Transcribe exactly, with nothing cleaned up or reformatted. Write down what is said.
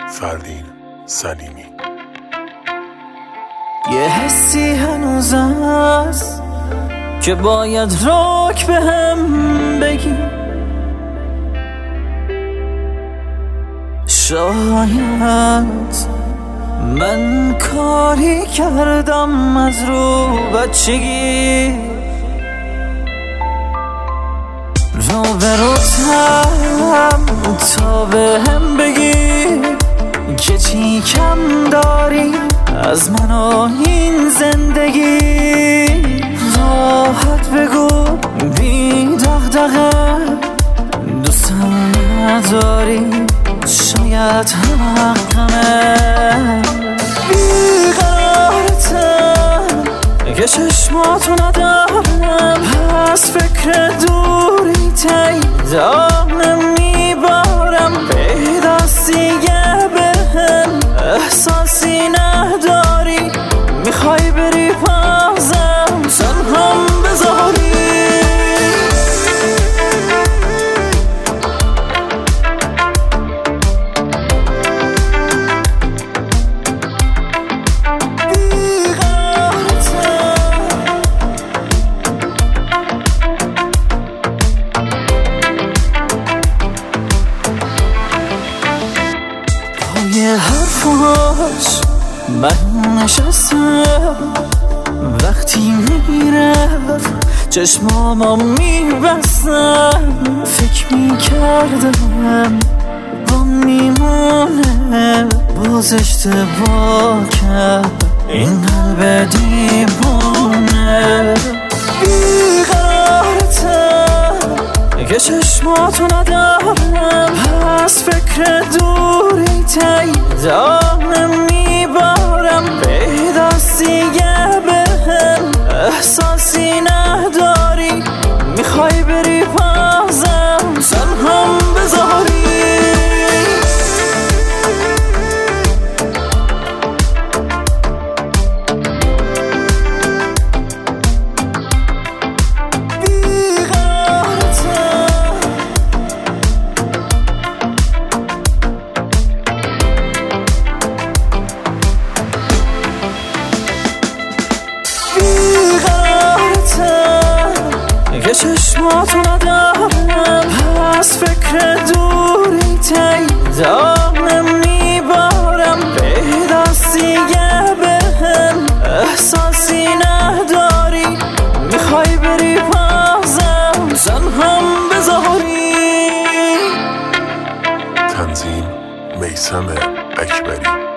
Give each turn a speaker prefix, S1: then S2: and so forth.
S1: فردین سلیمی.
S2: یه حسی هنوز هست که باید رک به هم بگی، شاید من کاری کردم از رو بچگی، رو بروتم تا به هم بگی که چی کم داری از من و این زندگی. راحت بگو بی دغدغه دوستم نداری، شاید حقمه. بیقرارتم که چشماتو ندارم، پس فکر دوری تیدا نمیبارم. پیداست دیگه به هم احساسی نداری، میخوای بری بازم تنهام بذاری. یه حرفاش من نشستم، وقتی میرفت چشمامو میبستم، فکر میکردم با میمونه، باز اشتباه کرد این قلب دیوانه. بیقرارتم که چشماتو ندارم، پس فکر دوری تیدا نمیبارم. پیداست دیگه به هم احساسی نداری، میخوای بری بازم تنهام بذاری. که چشماتو ندارم، پس فکر دوری تیدا نمیبارم. پیداست دیگه به هم احساسی نداری، میخوای بری بازم تنهام بذاری.
S1: تنظیم میثم اکبری.